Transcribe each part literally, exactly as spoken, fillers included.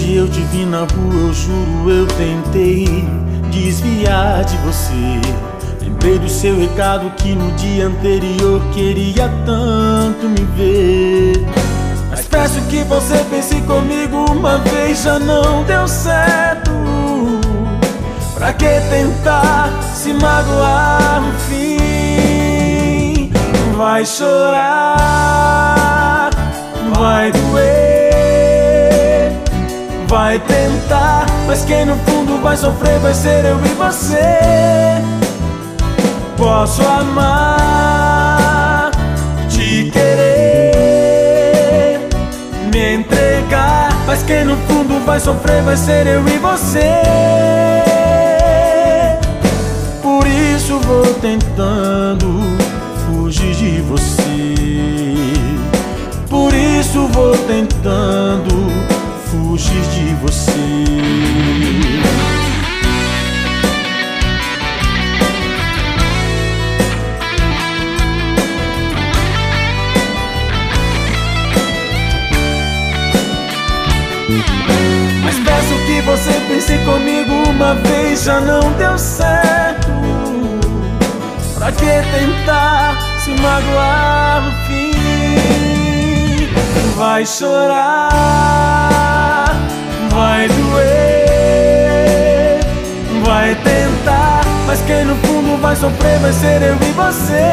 que eu te vi na rua, eu juro, eu tentei desviar de você. Lembrei do seu recado que no dia anterior queria tanto me ver. Mas peço que você pense comigo uma vez, já não deu certo. Pra que tentar se magoar no fim? Vai chorar, vai doer, vai tentar, mas quem no fundo vai sofrer vai ser eu e você. Posso amar, te querer, me entregar, mas quem no fundo vai sofrer vai ser eu e você. Por isso vou tentando fugir de você. Por isso vou tentando fugir de você. Mas peço que você pense comigo uma vez, já não deu certo. Pra que tentar se magoar no fim? Vai chorar, vai doer, vai tentar, mas quem no fundo vai sofrer vai ser eu e você.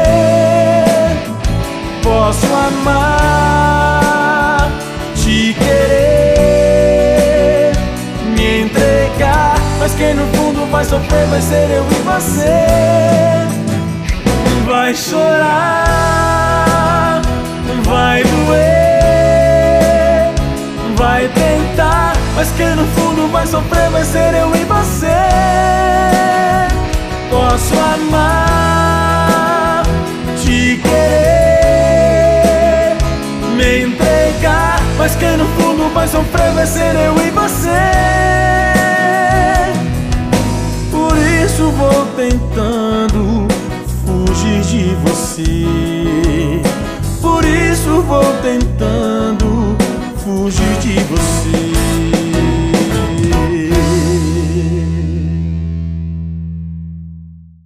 Posso amar, te querer, me entregar, mas quem no fundo vai sofrer vai ser eu e você. Vai chorar, vai doer, vai tentar, mas quem no fundo vai sofrer vai ser eu e você. Posso amar, te querer, me entregar, mas quem no fundo vai sofrer vai ser eu e você. Por isso vou tentando fugir de você. Por isso vou tentando fugir de você.